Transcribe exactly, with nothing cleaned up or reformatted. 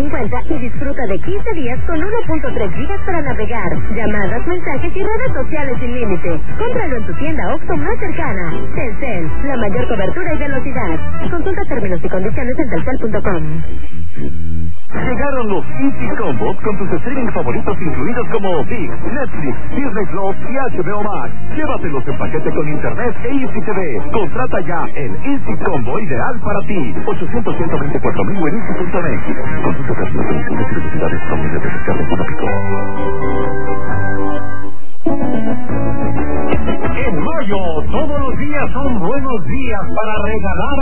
cincuenta y disfruta de quince días con uno punto tres gigas para navegar, llamadas, mensajes y redes sociales sin límite. Cómpralo en tu tienda Oxxo más cercana. Telcel, la mayor cobertura y velocidad. Consulta términos y condiciones en telcel punto com. Llegaron los Easy Combos con tus streaming favoritos incluidos como ViX, Netflix, Disney Plus y H B O Max. Llévatelos en paquete con internet e Easy T V. Contrata ya el Easy Combo ideal para ti. ochocientos, ciento veinticuatro mil en easy punto net. Consulta términos y velocidades con miles de descarga económico. En mayo, todos los días son buenos días para regalar